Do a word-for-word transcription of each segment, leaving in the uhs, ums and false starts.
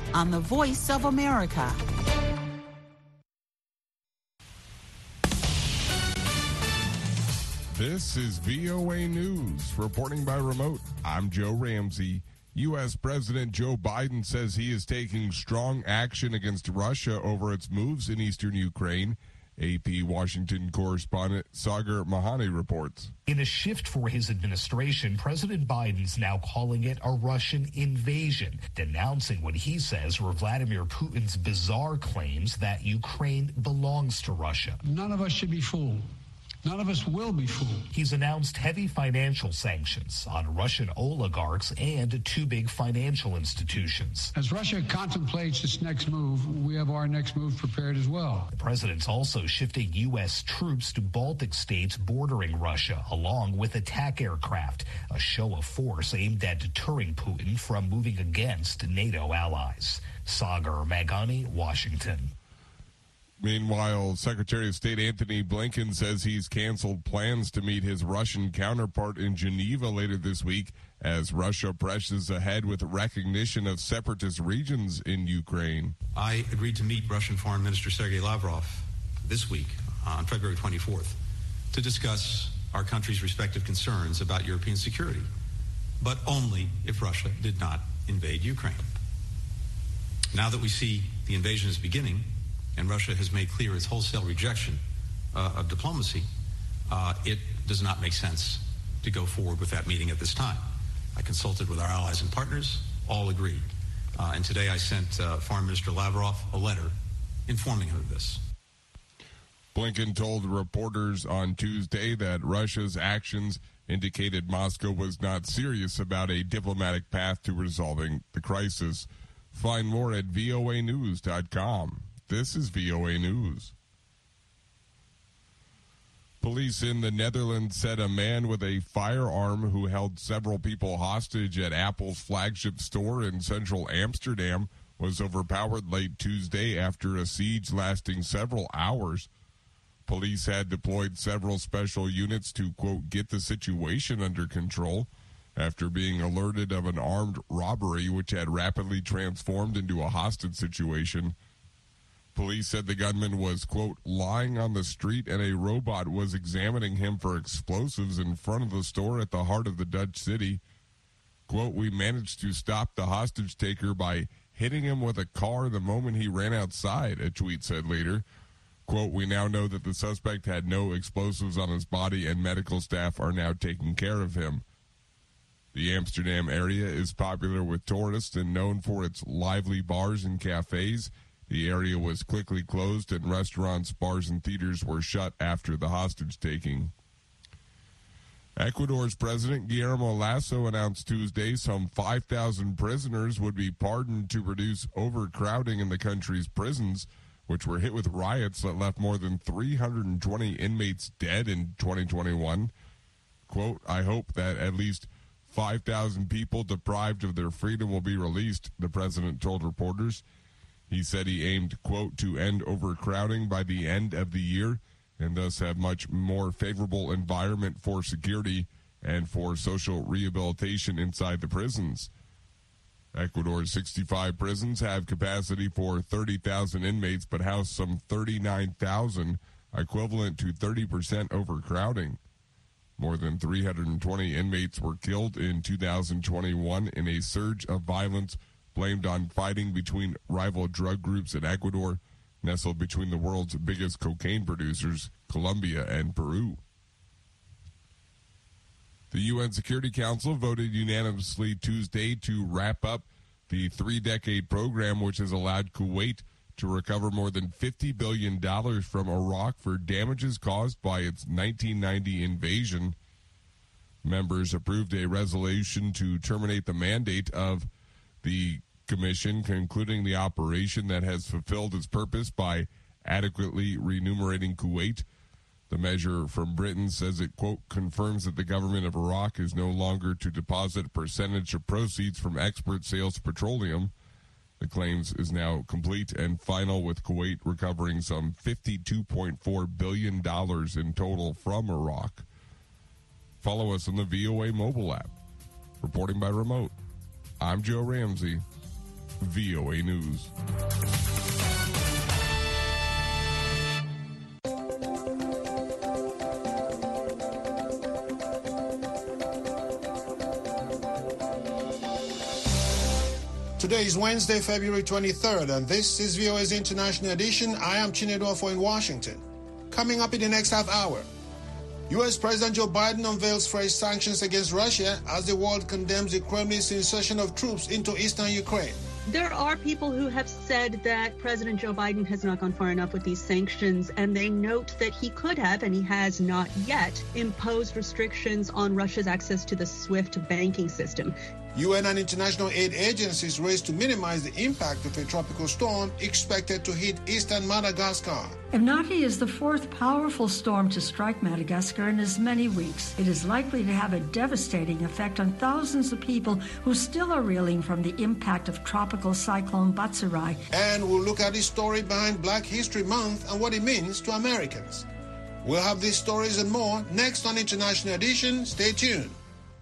on the Voice of America. This is V O A News. Reporting by remote, I'm Joe Ramsey. U S. President Joe Biden says he is taking strong action against Russia over its moves in eastern Ukraine. A P Washington correspondent Sagar Mahani reports. In a shift for his administration, President Biden's now calling it a Russian invasion, denouncing what he says were Vladimir Putin's bizarre claims that Ukraine belongs to Russia. None of us should be fooled. None of us will be fooled. He's announced heavy financial sanctions on Russian oligarchs and two big financial institutions. As Russia contemplates its next move, we have our next move prepared as well. The president's also shifting U S troops to Baltic states bordering Russia, along with attack aircraft, a show of force aimed at deterring Putin from moving against NATO allies. Sagar Mahani, Washington. Meanwhile, Secretary of State Antony Blinken says he's canceled plans to meet his Russian counterpart in Geneva later this week as Russia presses ahead with recognition of separatist regions in Ukraine. I agreed to meet Russian Foreign Minister Sergei Lavrov this week on February twenty-fourth to discuss our country's respective concerns about European security, but only if Russia did not invade Ukraine. Now that we see the invasion is beginning, and Russia has made clear its wholesale rejection uh, of diplomacy, uh, it does not make sense to go forward with that meeting at this time. I consulted with our allies and partners, all agreed. Uh, and today I sent uh, Foreign Minister Lavrov a letter informing him of this. Blinken told reporters on Tuesday that Russia's actions indicated Moscow was not serious about a diplomatic path to resolving the crisis. Find more at V O A news dot com. This is V O A News. Police in the Netherlands said a man with a firearm who held several people hostage at Apple's flagship store in central Amsterdam was overpowered late Tuesday after a siege lasting several hours. Police had deployed several special units to, quote, get the situation under control after being alerted of an armed robbery which had rapidly transformed into a hostage situation. Police said the gunman was, quote, lying on the street and a robot was examining him for explosives in front of the store at the heart of the Dutch city. Quote, we managed to stop the hostage taker by hitting him with a car the moment he ran outside, a tweet said later. Quote, we now know that the suspect had no explosives on his body and medical staff are now taking care of him. The Amsterdam area is popular with tourists and known for its lively bars and cafes. The area was quickly closed and restaurants, bars, and theaters were shut after the hostage-taking. Ecuador's President Guillermo Lasso announced Tuesday some five thousand prisoners would be pardoned to reduce overcrowding in the country's prisons, which were hit with riots that left more than three hundred twenty inmates dead in twenty twenty-one. Quote, I hope that at least five thousand people deprived of their freedom will be released, the president told reporters. He said he aimed, quote, to end overcrowding by the end of the year and thus have much more favorable environment for security and for social rehabilitation inside the prisons. Ecuador's sixty-five prisons have capacity for thirty thousand inmates but house some thirty-nine thousand, equivalent to thirty percent overcrowding. More than three hundred twenty inmates were killed in two thousand twenty-one in a surge of violence blamed on fighting between rival drug groups in Ecuador, nestled between the world's biggest cocaine producers, Colombia and Peru. The U N Security Council voted unanimously Tuesday to wrap up the three-decade program which has allowed Kuwait to recover more than fifty billion dollars from Iraq for damages caused by its nineteen ninety invasion. Members approved a resolution to terminate the mandate of the commission, concluding the operation that has fulfilled its purpose by adequately remunerating Kuwait. The measure from Britain says it, quote, confirms that the government of Iraq is no longer to deposit a percentage of proceeds from export sales of petroleum. The claims is now complete and final, with Kuwait recovering some fifty-two point four billion dollars in total from Iraq. Follow us on the V O A mobile app. Reporting by remote, I'm Joe Ramsey. V O A News. Today is Wednesday, February twenty-third, and this is V O A's International Edition. I am Chinedu Ofo in Washington. Coming up in the next half hour, U S President Joe Biden unveils fresh sanctions against Russia as the world condemns the Kremlin's insertion of troops into eastern Ukraine. There are people who have said that President Joe Biden has not gone far enough with these sanctions, and they note that he could have, and he has not yet, imposed restrictions on Russia's access to the SWIFT banking system. U N and international aid agencies race to minimize the impact of a tropical storm expected to hit eastern Madagascar. Emnaki is the fourth powerful storm to strike Madagascar in as many weeks. It is likely to have a devastating effect on thousands of people who still are reeling from the impact of tropical cyclone Batsirai. And we'll look at the story behind Black History Month and what it means to Americans. We'll have these stories and more next on International Edition. Stay tuned.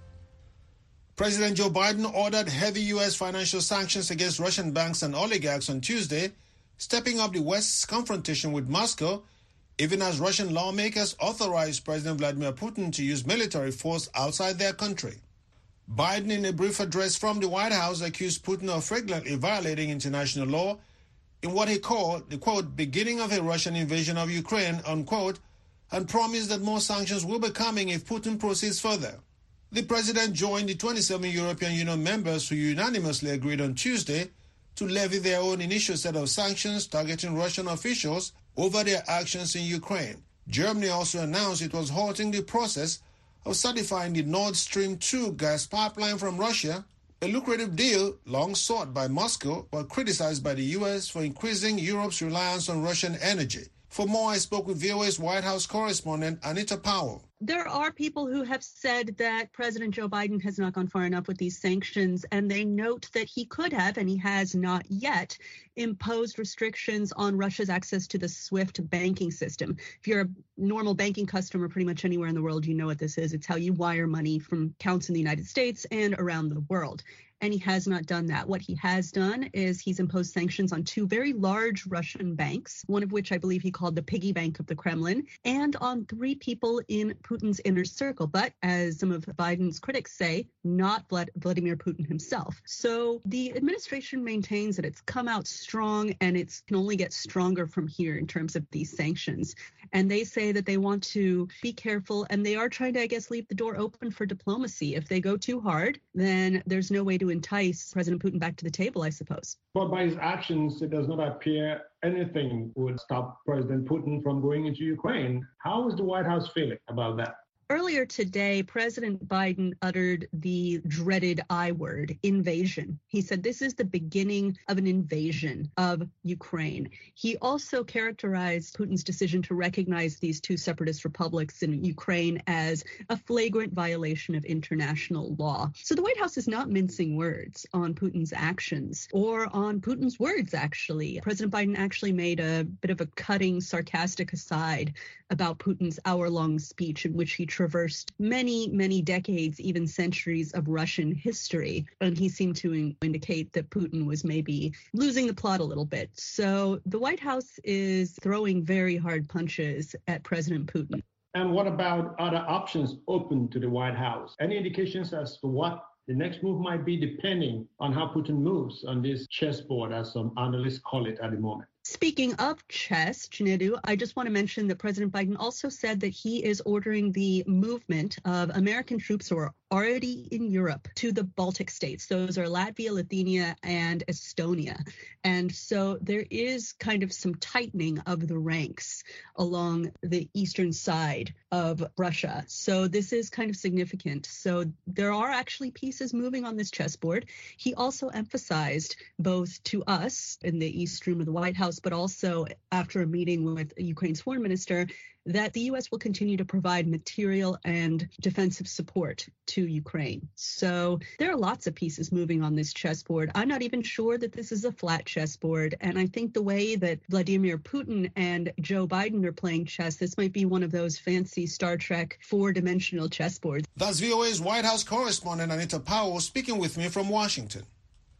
President Joe Biden ordered heavy U S financial sanctions against Russian banks and oligarchs on Tuesday, stepping up the West's confrontation with Moscow, even as Russian lawmakers authorized President Vladimir Putin to use military force outside their country. Biden, in a brief address from the White House, accused Putin of flagrantly violating international law in what he called the, quote, beginning of a Russian invasion of Ukraine, unquote, and promised that more sanctions will be coming if Putin proceeds further. The president joined the twenty-seven European Union members who unanimously agreed on Tuesday to levy their own initial set of sanctions targeting Russian officials over their actions in Ukraine. Germany also announced it was halting the process of certifying the Nord Stream two gas pipeline from Russia, a lucrative deal long sought by Moscow but criticized by the U S for increasing Europe's reliance on Russian energy. For more, I spoke with V O A's White House correspondent Anita Powell. There are people who have said that President Joe Biden has not gone far enough with these sanctions, and they note that he could have, and he has not yet, imposed restrictions on Russia's access to the SWIFT banking system. If you're a normal banking customer pretty much anywhere in the world, you know what this is. It's how you wire money from accounts in the United States and around the world. And he has not done that. What he has done is he's imposed sanctions on two very large Russian banks, one of which I believe he called the piggy bank of the Kremlin, and on three people in Putin's inner circle. But as some of Biden's critics say, not Vlad- Vladimir Putin himself. So the administration maintains that it's come out strong and it can only get stronger from here in terms of these sanctions. And they say that they want to be careful, and they are trying to, I guess, leave the door open for diplomacy. If they go too hard, then there's no way to entice President Putin back to the table, I suppose. But by his actions, it does not appear anything would stop President Putin from going into Ukraine. How is the White House feeling about that? Earlier today, President Biden uttered the dreaded I word, invasion. He said this is the beginning of an invasion of Ukraine. He also characterized Putin's decision to recognize these two separatist republics in Ukraine as a flagrant violation of international law. So the White House is not mincing words on Putin's actions or on Putin's words, actually. President Biden actually made a bit of a cutting, sarcastic aside about Putin's hour-long speech in which he traversed many, many decades, even centuries of Russian history. And he seemed to in- indicate that Putin was maybe losing the plot a little bit. So the White House is throwing very hard punches at President Putin. And what about other options open to the White House? Any indications as to what the next move might be, depending on how Putin moves on this chessboard, as some analysts call it at the moment? Speaking of chess, Chinedu, I just want to mention that President Biden also said that he is ordering the movement of American troops who are already in Europe to the Baltic states. Those are Latvia, Lithuania, and Estonia. And so there is kind of some tightening of the ranks along the eastern side of Russia. So this is kind of significant. So there are actually pieces moving on this chessboard. He also emphasized both to us in the East Room of the White House, but also after a meeting with Ukraine's foreign minister, that the U S will continue to provide material and defensive support to Ukraine. So there are lots of pieces moving on this chessboard. I'm not even sure that this is a flat chessboard. And I think the way that Vladimir Putin and Joe Biden are playing chess, this might be one of those fancy Star Trek four-dimensional chessboards. That's V O A's White House correspondent Anita Powell speaking with me from Washington.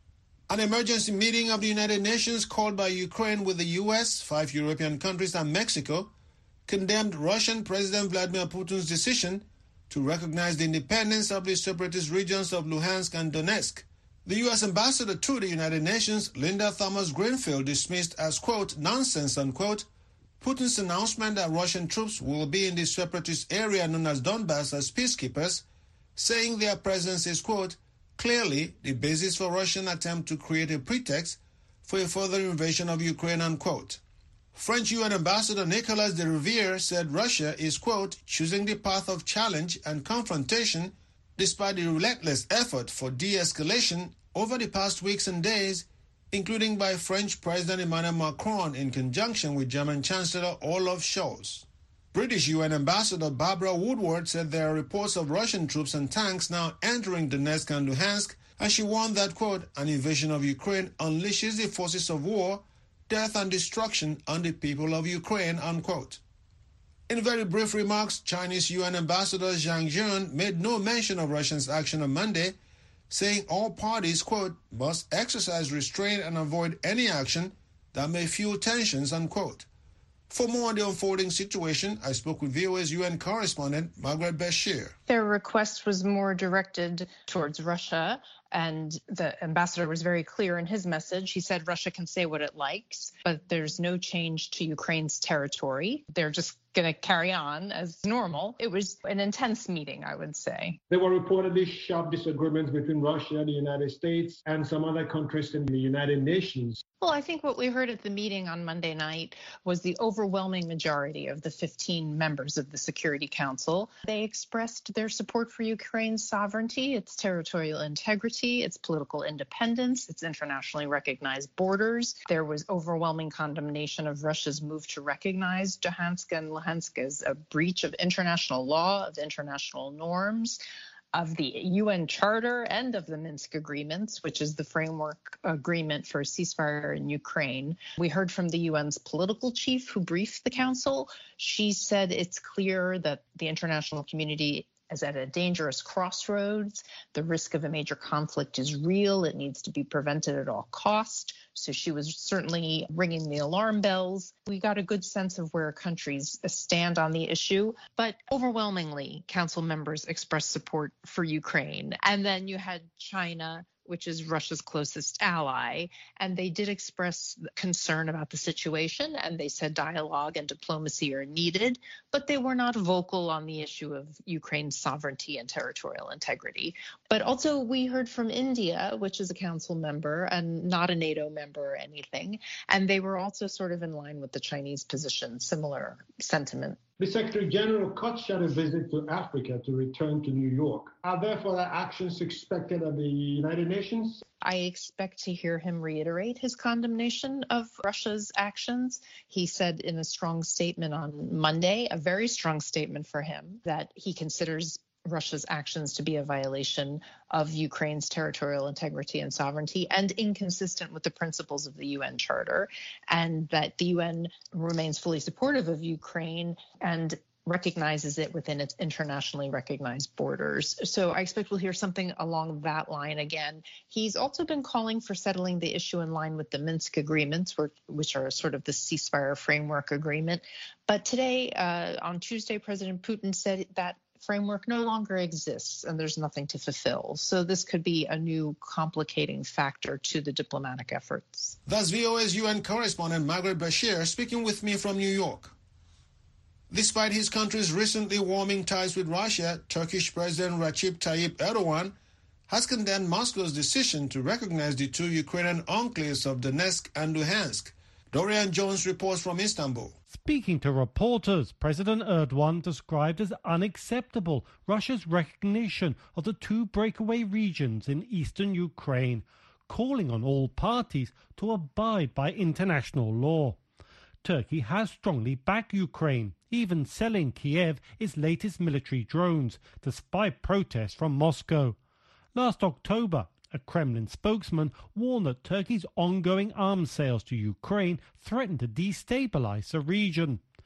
An emergency meeting of the United Nations called by Ukraine with the U S, five European countries, and Mexico condemned Russian President Vladimir Putin's decision to recognize the independence of the separatist regions of Luhansk and Donetsk. The U S ambassador to the United Nations, Linda Thomas-Greenfield, dismissed as, quote, nonsense, unquote, Putin's announcement that Russian troops will be in the separatist area known as Donbass as peacekeepers, saying their presence is, quote, clearly the basis for Russian attempt to create a pretext for a further invasion of Ukraine, unquote. French U N Ambassador Nicolas de Rivière said Russia is, quote, choosing the path of challenge and confrontation despite the relentless effort for de-escalation over the past weeks and days, including by French President Emmanuel Macron in conjunction with German Chancellor Olaf Scholz. British U N Ambassador Barbara Woodward said there are reports of Russian troops and tanks now entering Donetsk and Luhansk, and she warned that, quote, an invasion of Ukraine unleashes the forces of war, death and destruction on the people of Ukraine, unquote. In very brief remarks, Chinese U N Ambassador Zhang Jun made no mention of Russia's action on Monday, saying all parties, quote, must exercise restraint and avoid any action that may fuel tensions, unquote. For more on the unfolding situation, I spoke with V O A's U N correspondent, Margaret Bashir. Their request was more directed towards Russia, and the ambassador was very clear in his message. He said Russia can say what it likes, but there's no change to Ukraine's territory. They're just going to carry on as normal. It was an intense meeting, I would say. There were reportedly sharp disagreements between Russia, the United States, and some other countries in the United Nations. Well, I think what we heard at the meeting on Monday night was the overwhelming majority of the fifteen members of the Security Council. They expressed their support for Ukraine's sovereignty, its territorial integrity, its political independence, its internationally recognized borders. There was overwhelming condemnation of Russia's move to recognize Luhansk and Luhansk as a breach of international law, of international norms, of the U N Charter and of the Minsk agreements, which is the framework agreement for a ceasefire in Ukraine. We heard from the U N's political chief who briefed the council. She said it's clear that the international community is at a dangerous crossroads. The risk of a major conflict is real. It needs to be prevented at all cost. So she was certainly ringing the alarm bells. We got a good sense of where countries stand on the issue, but overwhelmingly, council members expressed support for Ukraine. And then you had China, which is Russia's closest ally, and they did express concern about the situation, and they said dialogue and diplomacy are needed, but they were not vocal on the issue of Ukraine's sovereignty and territorial integrity. But also we heard from India, which is a council member and not a NATO member or anything, and they were also sort of in line with the Chinese position, similar sentiment. The Secretary General cut short a visit to Africa to return to New York. Are there further actions expected at the United Nations? I expect to hear him reiterate his condemnation of Russia's actions. He said in a strong statement on Monday, a very strong statement for him, that he considers Russia's actions to be a violation of Ukraine's territorial integrity and sovereignty and inconsistent with the principles of the U N Charter, and that the U N remains fully supportive of Ukraine and recognizes it within its internationally recognized borders. So I expect we'll hear something along that line again. He's also been calling for settling the issue in line with the Minsk agreements, which are sort of the ceasefire framework agreement. But today, uh, on Tuesday, President Putin said that framework no longer exists and there's nothing to fulfill. So this could be a new complicating factor to the diplomatic efforts. That's V O A's U N correspondent Margaret Bashir speaking with me from New York. Despite his country's recently warming ties with Russia, Turkish President Recep Tayyip Erdogan has condemned Moscow's decision to recognize the two Ukrainian enclaves of Donetsk and Luhansk. Dorian Jones reports from Istanbul. Speaking to reporters, President Erdogan described as unacceptable Russia's recognition of the two breakaway regions in eastern Ukraine, calling on all parties to abide by international law. Turkey has strongly backed Ukraine, even selling Kiev its latest military drones, despite protests from Moscow. Last October, a Kremlin spokesman warned that Turkey's ongoing arms sales to Ukraine threaten to destabilize the region.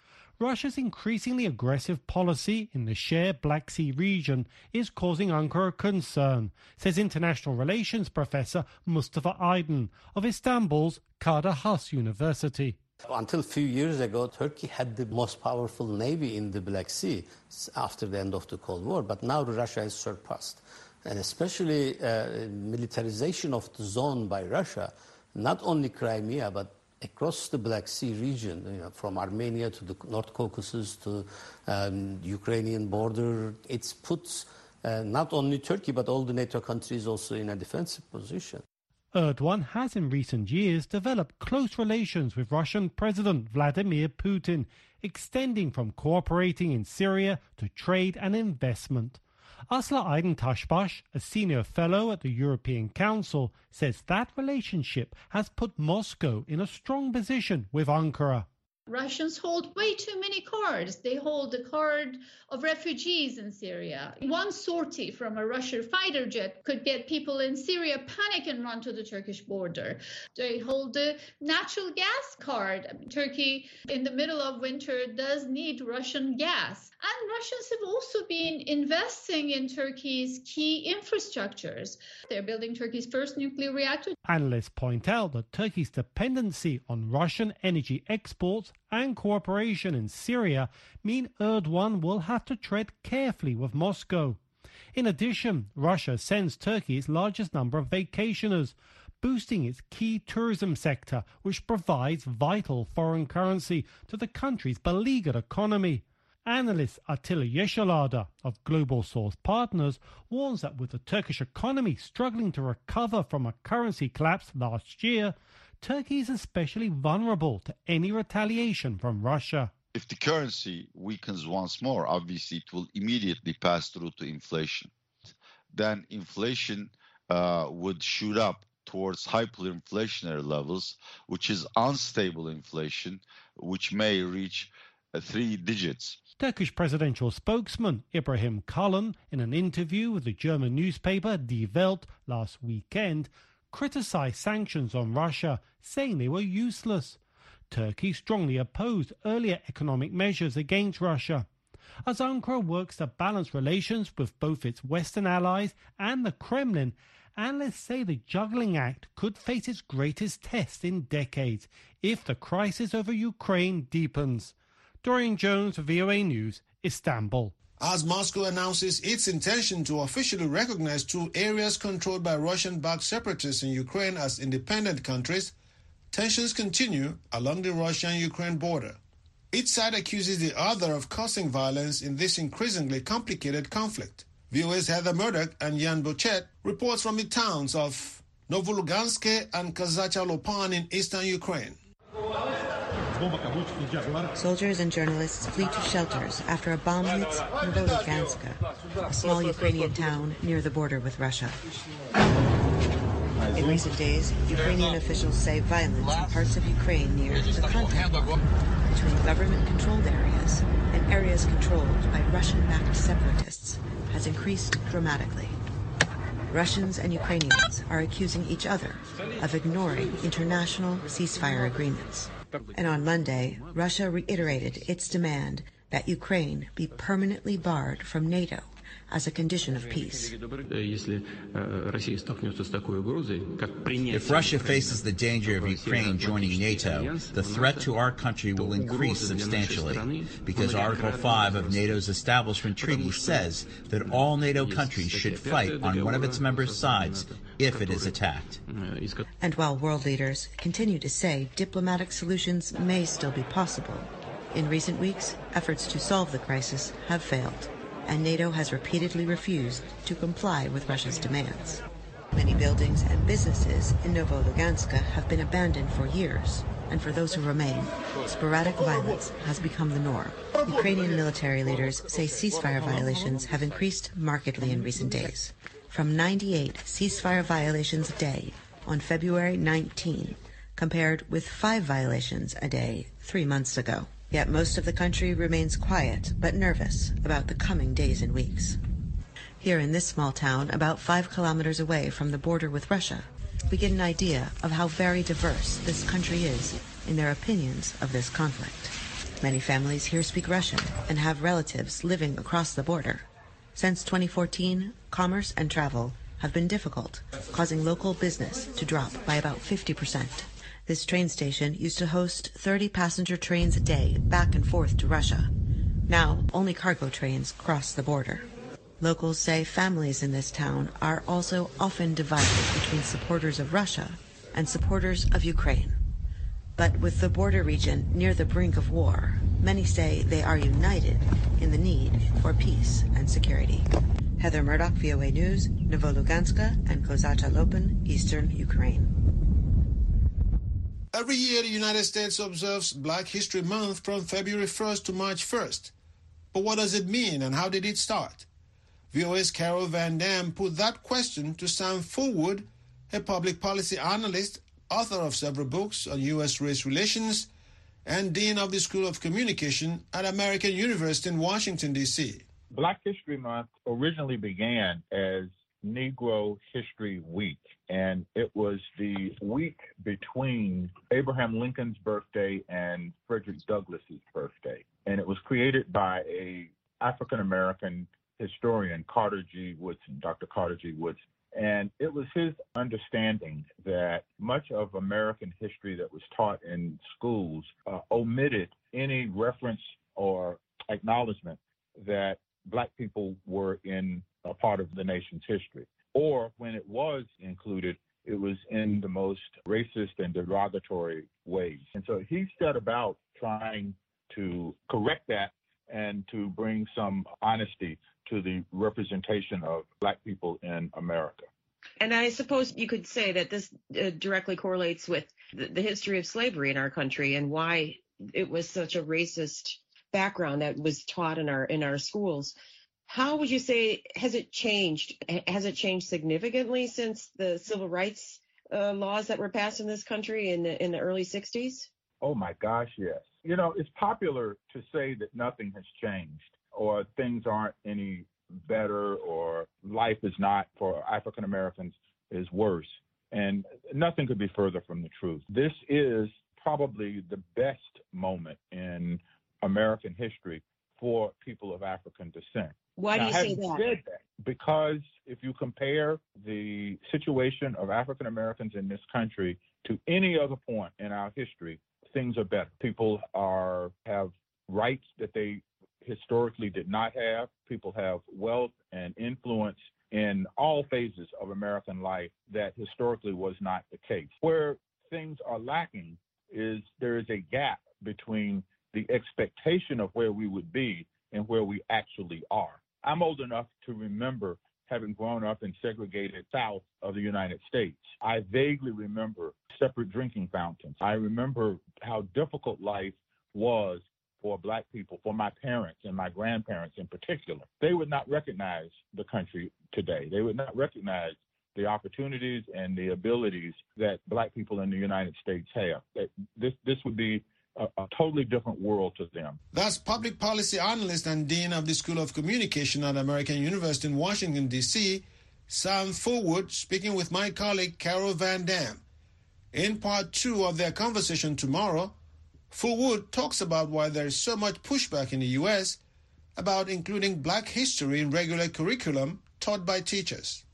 Russia's increasingly aggressive policy in the shared Black Sea region is causing Ankara concern, says international relations professor Mustafa Aydin of Istanbul's Kadir Has University. Until a few years ago, Turkey had the most powerful navy in the Black Sea after the end of the Cold War, but now Russia has surpassed. And especially uh, militarization of the zone by Russia, not only Crimea, but across the Black Sea region, you know, from Armenia to the North Caucasus to um, Ukrainian border, it puts uh, not only Turkey, but all the NATO countries also in a defensive position. Erdogan has in recent years developed close relations with Russian President Vladimir Putin, extending from cooperating in Syria to trade and investment. Aslı Aydın Taşbaş, a senior fellow at the European Council, says that relationship has put Moscow in a strong position with Ankara. Russians hold way too many cards. They hold the card of refugees in Syria. One sortie from a Russian fighter jet could get people in Syria panic and run to the Turkish border. They hold the natural gas card. Turkey, in the middle of winter, does need Russian gas. And Russians have also been investing in Turkey's key infrastructures. They're building Turkey's first nuclear reactor. Analysts point out that Turkey's dependency on Russian energy exports and cooperation in Syria mean Erdogan will have to tread carefully with Moscow. In addition, Russia sends Turkey its largest number of vacationers, boosting its key tourism sector, which provides vital foreign currency to the country's beleaguered economy. Analyst Attila Yeşilada of Global Source Partners warns that with the Turkish economy struggling to recover from a currency collapse last year, Turkey is especially vulnerable to any retaliation from Russia. If the currency weakens once more, obviously it will immediately pass through to inflation. Then inflation uh, would shoot up towards hyperinflationary levels, which is unstable inflation, which may reach uh, three digits. Turkish presidential spokesman Ibrahim Kalın, in an interview with the German newspaper Die Welt last weekend, criticised sanctions on Russia, saying they were useless. Turkey strongly opposed earlier economic measures against Russia. As Ankara works to balance relations with both its Western allies and the Kremlin, analysts say the juggling act could face its greatest test in decades if the crisis over Ukraine deepens. Dorian Jones, V O A News, Istanbul. As Moscow announces its intention to officially recognize two areas controlled by Russian-backed separatists in Ukraine as independent countries, tensions continue along the Russian-Ukraine border. Each side accuses the other of causing violence in this increasingly complicated conflict. V O A's Heather Murdoch and Jan Bochet reports from the towns of Novolugansk and Kazacha-Lopan in eastern Ukraine. Soldiers and journalists flee to shelters after a bomb hits Novolugansk, a small Ukrainian town near the border with Russia. In recent days, Ukrainian officials say violence in parts of Ukraine near the contact line between government-controlled areas and areas controlled by Russian-backed separatists has increased dramatically. Russians and Ukrainians are accusing each other of ignoring international ceasefire agreements. And on Monday, Russia reiterated its demand that Ukraine be permanently barred from NATO as a condition of peace. If Russia faces the danger of Ukraine joining NATO, the threat to our country will increase substantially, because Article five of NATO's Establishment Treaty says that all NATO countries should fight on one of its members' sides if it is attacked. And while world leaders continue to say diplomatic solutions may still be possible, in recent weeks, efforts to solve the crisis have failed, and NATO has repeatedly refused to comply with Russia's demands. Many buildings and businesses in Novolugansk have been abandoned for years, and for those who remain, sporadic violence has become the norm. Ukrainian military leaders say ceasefire violations have increased markedly in recent days, from ninety-eight ceasefire violations a day on February nineteenth, compared with five violations a day three months ago. Yet most of the country remains quiet but nervous about the coming days and weeks. Here in this small town, about five kilometers away from the border with Russia, we get an idea of how very diverse this country is in their opinions of this conflict. Many families here speak Russian and have relatives living across the border. Since twenty fourteen, commerce and travel have been difficult, causing local business to drop by about fifty percent. This train station used to host thirty passenger trains a day back and forth to Russia. Now, only cargo trains cross the border. Locals say families in this town are also often divided between supporters of Russia and supporters of Ukraine. But with the border region near the brink of war, many say they are united in the need for peace and security. Heather Murdoch, V O A News, Novoluganska and Kozata Lopen, Eastern Ukraine. Every year, the United States observes Black History Month from February first to March first. But what does it mean and how did it start? V O A's Carol Van Dam put that question to Sam Fullwood, a public policy analyst, author of several books on U S race relations, and dean of the School of Communication at American University in Washington, D C Black History Month originally began as Negro History Week, and it was the week between Abraham Lincoln's birthday and Frederick Douglass's birthday. And it was created by a African-American historian, Carter G. Woodson, Doctor Carter G. Woodson. And it was his understanding that much of American history that was taught in schools uh, omitted any reference or acknowledgement that Black people were in a part of the nation's history. Or when it was included, it was in the most racist and derogatory ways. And so he set about trying to correct that and to bring some honesty to the representation of Black people in America. And I suppose you could say that this uh, directly correlates with the, the history of slavery in our country and why it was such a racist background that was taught in our in our schools. How would you say, has it changed? Has it changed significantly since the civil rights uh, laws that were passed in this country in the, in the early sixties? Oh, my gosh, yes. You know, it's popular to say that nothing has changed or things aren't any better or life is not, for African Americans, is worse. And nothing could be further from the truth. This is probably the best moment in American history for people of African descent. Why do now, you say that? Said that? Because if you compare the situation of African Americans in this country to any other point in our history, things are better. People are have rights that they historically did not have. People have wealth and influence in all phases of American life that historically was not the case. Where things are lacking is there is a gap between the expectation of where we would be and where we actually are. I'm old enough to remember having grown up in segregated South of the United States. I vaguely remember separate drinking fountains. I remember how difficult life was for Black people, for my parents and my grandparents in particular. They would not recognize the country today. They would not recognize the opportunities and the abilities that Black people in the United States have. That this this would be a, a totally different world to them. That's public policy analyst and dean of the School of Communication at American University in Washington, D C, Sam Fullwood, speaking with my colleague Carol Van Dam. In part two of their conversation tomorrow, Fullwood talks about why there is so much pushback in the U S about including Black history in regular curriculum taught by teachers.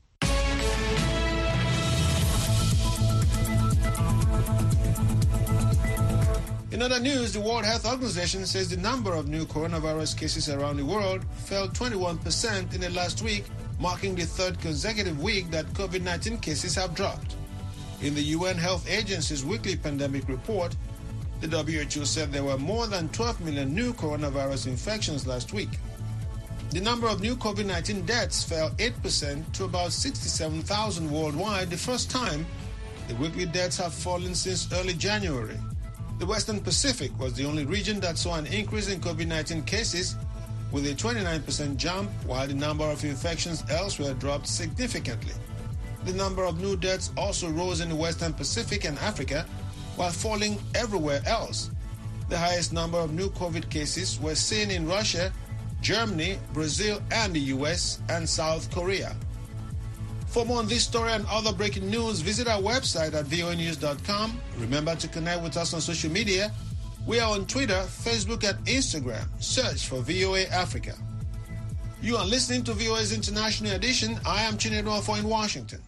In other news, the World Health Organization says the number of new coronavirus cases around the world fell twenty-one percent in the last week, marking the third consecutive week that COVID nineteen cases have dropped. In the U N Health Agency's weekly pandemic report, the W H O said there were more than twelve million new coronavirus infections last week. The number of new COVID nineteen deaths fell eight percent to about sixty-seven thousand worldwide, the first time the weekly deaths have fallen since early January. The Western Pacific was the only region that saw an increase in COVID nineteen cases, with a twenty-nine percent jump, while the number of infections elsewhere dropped significantly. The number of new deaths also rose in the Western Pacific and Africa, while falling everywhere else. The highest number of new COVID cases were seen in Russia, Germany, Brazil, and the U S and South Korea. For more on this story and other breaking news, visit our website at V O A news dot com. Remember to connect with us on social media. We are on Twitter, Facebook, and Instagram. Search for V O A Africa. You are listening to V O A's International Edition. I am Chinedu Afo in Washington.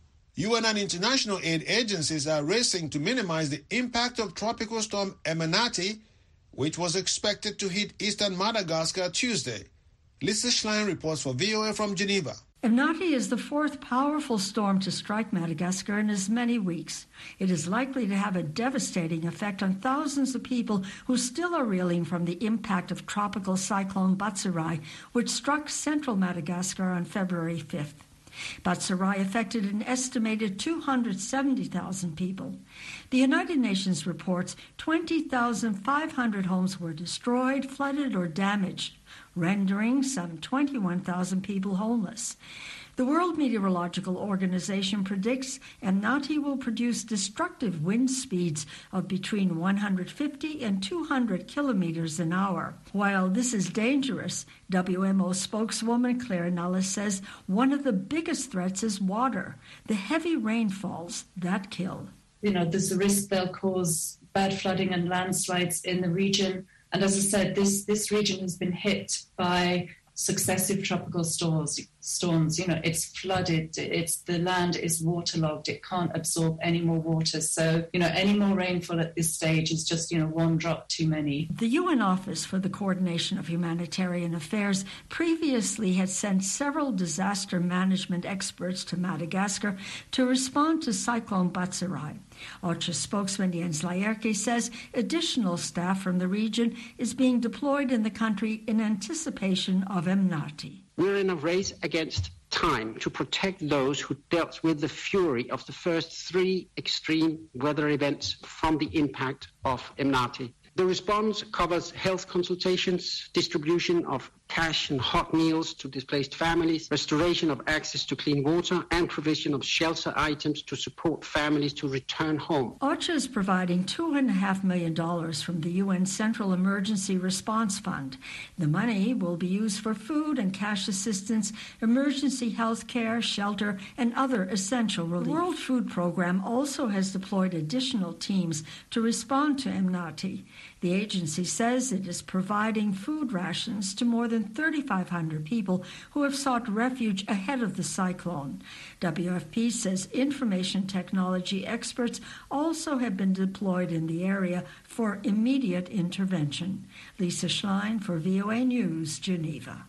U N and international aid agencies are racing to minimize the impact of Tropical Storm Emanati, which was expected to hit eastern Madagascar Tuesday. Lisa Schlein reports for V O A from Geneva. Emanati is the fourth powerful storm to strike Madagascar in as many weeks. It is likely to have a devastating effect on thousands of people who still are reeling from the impact of tropical cyclone Batsirai, which struck central Madagascar on February fifth. Batsirai affected an estimated two hundred seventy thousand people. The United Nations reports twenty thousand five hundred homes were destroyed, flooded, or damaged, rendering some twenty-one thousand people homeless. The World Meteorological Organization predicts Emanati will produce destructive wind speeds of between one hundred fifty and two hundred kilometers an hour. While this is dangerous, W M O spokeswoman Claire Nullis says one of the biggest threats is water, the heavy rainfalls that kill. You know, there's a risk they'll cause bad flooding and landslides in the region. And as I said, this, this region has been hit by successive tropical storms. Storms, you know, it's flooded. It's the land is waterlogged. It can't absorb any more water. So, you know, any more rainfall at this stage is just, you know, one drop too many. The U N Office for the Coordination of Humanitarian Affairs previously had sent several disaster management experts to Madagascar to respond to Cyclone Batsirai. OCHA spokesman Jens Laerke says additional staff from the region is being deployed in the country in anticipation of Emanati. We're in a race against time to protect those who dealt with the fury of the first three extreme weather events from the impact of Emanati. The response covers health consultations, distribution of cash and hot meals to displaced families, restoration of access to clean water, and provision of shelter items to support families to return home. OCHA is providing two point five million dollars from the U N Central Emergency Response Fund. The money will be used for food and cash assistance, emergency health care, shelter, and other essential relief. The World Food Program also has deployed additional teams to respond to Emanati. The agency says it is providing food rations to more than thirty-five hundred people who have sought refuge ahead of the cyclone. W F P says information technology experts also have been deployed in the area for immediate intervention. Lisa Schlein for V O A News, Geneva.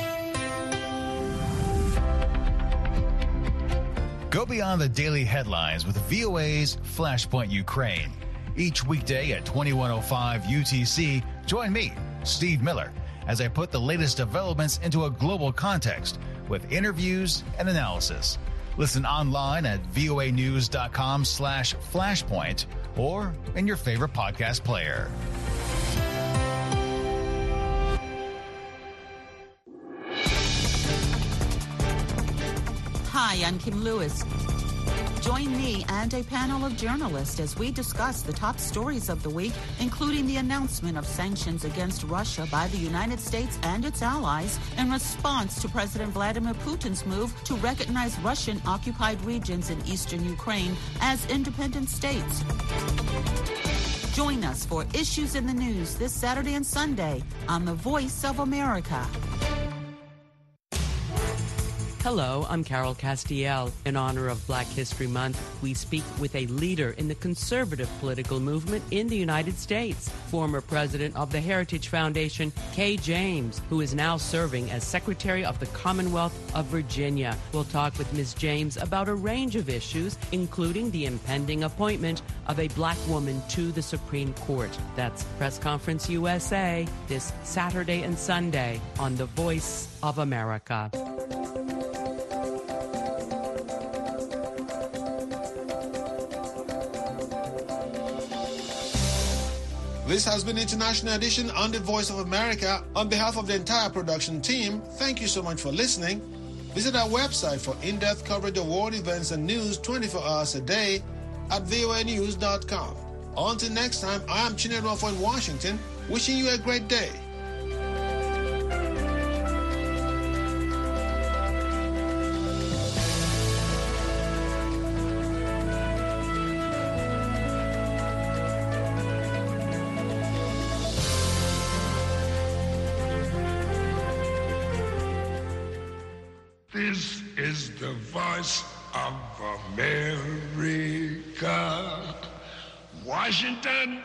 Go beyond the daily headlines with V O A's Flashpoint Ukraine. Each weekday at twenty-one oh five U T C, join me, Steve Miller, as I put the latest developments into a global context with interviews and analysis. Listen online at voanews.com slash flashpoint or in your favorite podcast player. Hi, I'm Kim Lewis. Join me and a panel of journalists as we discuss the top stories of the week, including the announcement of sanctions against Russia by the United States and its allies in response to President Vladimir Putin's move to recognize Russian-occupied regions in eastern Ukraine as independent states. Join us for Issues in the News this Saturday and Sunday on The Voice of America. Hello, I'm Carol Castiel. In honor of Black History Month, we speak with a leader in the conservative political movement in the United States, former president of the Heritage Foundation, Kay James, who is now serving as Secretary of the Commonwealth of Virginia. We'll talk with Miz James about a range of issues, including the impending appointment of a black woman to the Supreme Court. That's Press Conference U S A this Saturday and Sunday on The Voice of America. This has been International Edition on The Voice of America. On behalf of the entire production team, thank you so much for listening. Visit our website for in-depth coverage of world events and news twenty-four hours a day at voa news dot com. Until next time, I am Chinedu Afo in Washington, wishing you a great day. This is the voice of America. Washington,